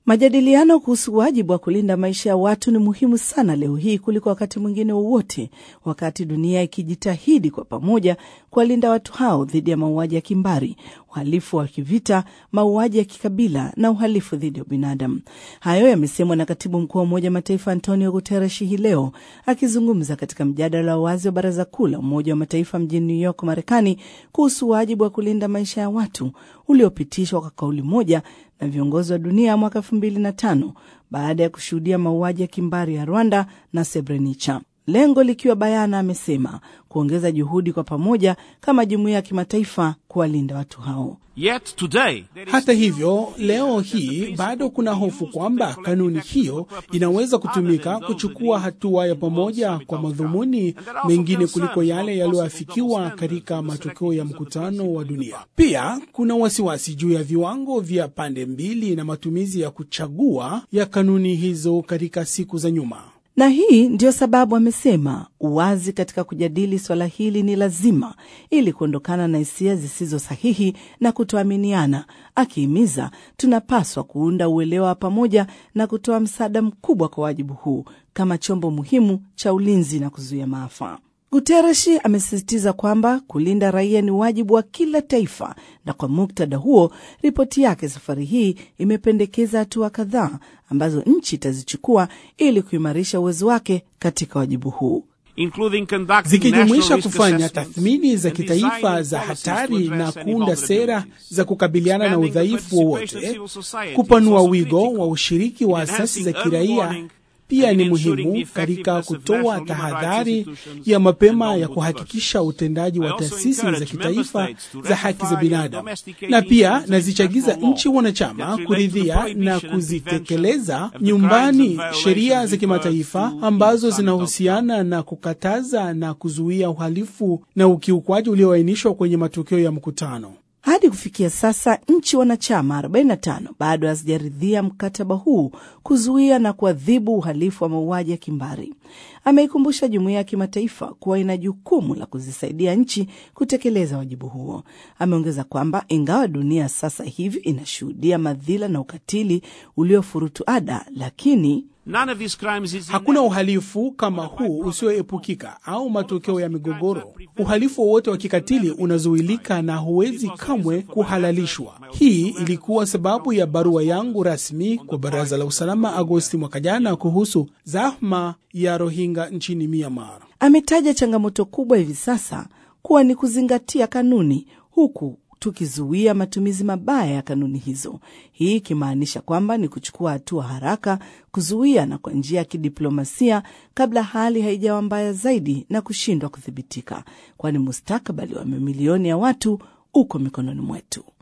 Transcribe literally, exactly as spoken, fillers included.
Majadiliano kuhusu wajibu wa kulinda maisha ya watu ni muhimu sana leo hii kuliko wakati mwingine wowote, wakati dunia ikijitahidi kwa pamoja kuwalinda watu hao dhidi ya mauaji ya kimbari, uhalifu wa kivita, mauaji ya kikabila na uhalifu dhidi ya binadamu. Hayo yamesemwa na Katibu Mkuu wa Umoja wa Mataifa Antonio Guterres hii leo akizungumza katika mjadala wa wazi wa Baraza Kuu la Umoja wa Mataifa mjini New York, Marekani, kuhusu wajibu wa kulinda maisha ya watu uliopitishwa kwa kauli moja na viongozi wa dunia mwaka elfu mbili na tano baada ya kushuhudia mauaji ya kimbari ya Rwanda na Srebrenica. Lengo likiwa bayana, amesema, kuongeza juhudi kwa pamoja kama jumuiya ya kimataifa kuwalinda watu hao. Yet today, hata hivyo, leo hii bado kuna hofu kwamba kanuni hiyo inaweza kutumika kuchukua hatua ya pamoja kwa madhumuni mengine kuliko yale yaliyoafikiwa katika matokeo ya mkutano wa dunia. Pia kuna wasiwasi juu ya viwango vya pande mbili na matumizi ya kuchagua ya kanuni hizo katika siku za nyuma. Na hii ndio sababu, amesema, uwazi katika kujadili swala hili ni lazima ili kuondokana na hisia zisizo sahihi na kutoaminiana, akihimiza tunapaswa kuunda uelewa wa pamoja na kutoa msaada mkubwa kwa wajibu huu kama chombo muhimu cha ulinzi na kuzuia maafa. Guterres amesisitiza kwamba kulinda raia ni wajibu wa kila taifa, na kwa muktadha huo, ripoti yake safari hii imependekeza hatua kadhaa ambazo nchi itazichukua ili kuimarisha uwezo wake katika wajibu huu, zikijumuisha kufanya tathmini za kitaifa za hatari na kuunda sera za kukabiliana na udhaifu wowote, kupanua wigo wa ushiriki wa asasi za kiraia. Pia ni muhimu katika kutoa tahadhari ya mapema ya kuhakikisha utendaji wa taasisi za kitaifa za haki za binadamu, na pia nazichagiza nchi wanachama kuridhia na kuzitekeleza nyumbani sheria za kimataifa ambazo zinahusiana na kukataza na kuzuia uhalifu na ukiukwaji ulioainishwa kwenye matokeo ya mkutano. Hadi kufikia sasa, nchi wanachama arobaini na tano bado hazijaridhia mkataba huu kuzuia na kuadhibu uhalifu wa mauaji ya kimbari. Ameikumbusha jumuiya ya kimataifa kuwa ina jukumu la kuzisaidia nchi kutekeleza wajibu huo. Ameongeza kwamba ingawa dunia sasa hivi inashuhudia madhila na ukatili uliofurutu ada, lakini hakuna uhalifu kama huu usioepukika au matokeo ya migogoro. Uhalifu wowote wa kikatili unazuilika na huwezi kamwe kuhalalishwa. Hii ilikuwa sababu ya barua yangu rasmi kwa Baraza la Usalama Agosti mwaka jana kuhusu zahma ya Rohingya nchini Myanmar. Ametaja changamoto kubwa hivi sasa kuwa ni kuzingatia kanuni huku tukizuia matumizi mabaya ya kanuni hizo. Hii ikimaanisha kwamba ni kuchukua hatua haraka, kuzuia na kwa njia ya kidiplomasia kabla hali haijawa mbaya zaidi na kushindwa kudhibitika, kwani mustakabali wa mamilioni ya watu uko mikononi mwetu.